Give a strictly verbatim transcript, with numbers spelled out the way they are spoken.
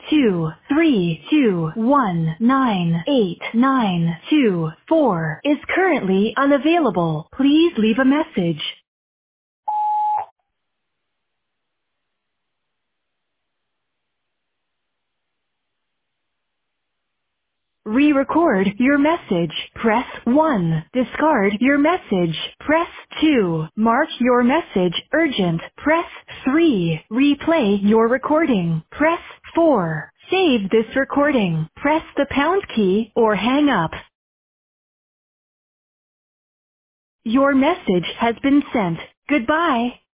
two three two one nine eight nine two four is currently unavailable. Please leave a message. Re-record your message. Press one. Discard your message. Press two. Mark your message urgent. Press three. Replay your recording. Press four. Save this recording. Press the pound key or hang up. Your message has been sent. Goodbye.